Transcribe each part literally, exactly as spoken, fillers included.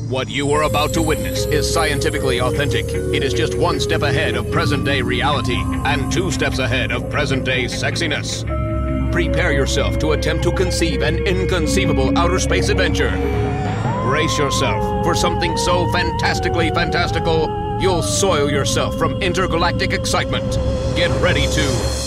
What you are about to witness is scientifically authentic. It is just one step ahead of present-day reality and two steps ahead of present-day sexiness. Prepare yourself to attempt to conceive an inconceivable outer space adventure. Brace yourself for something so fantastically fantastical, you'll soil yourself from intergalactic excitement. Get ready to...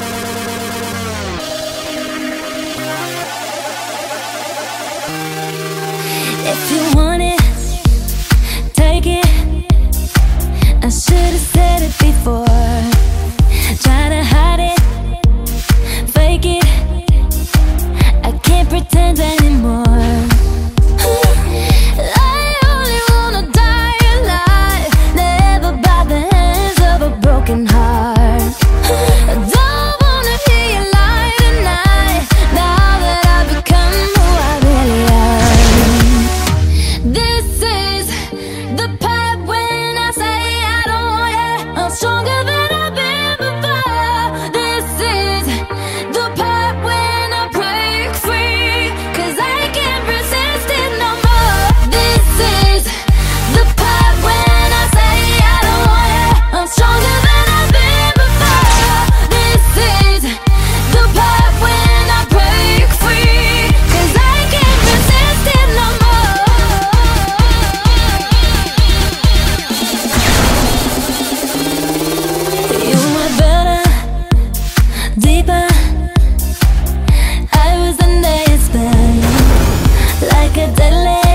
If you want it, take it. I should have said it before. Try to hide it, fake it. I can't pretend anymore. I only wanna die alive, never by the hands of a broken heart. I don't wanna hear you lie tonight, now that I've become who I really am. This is the part when I say I don't want you. I'm stronger than I've been before. This is the part when I break free, 'cause I can't resist it no more. This is the part when I say I don't want you. I'm stronger than I've been before. This is the part when I break free, 'cause I can't resist it no more. You were better, deeper. I was under your spell, like a deadly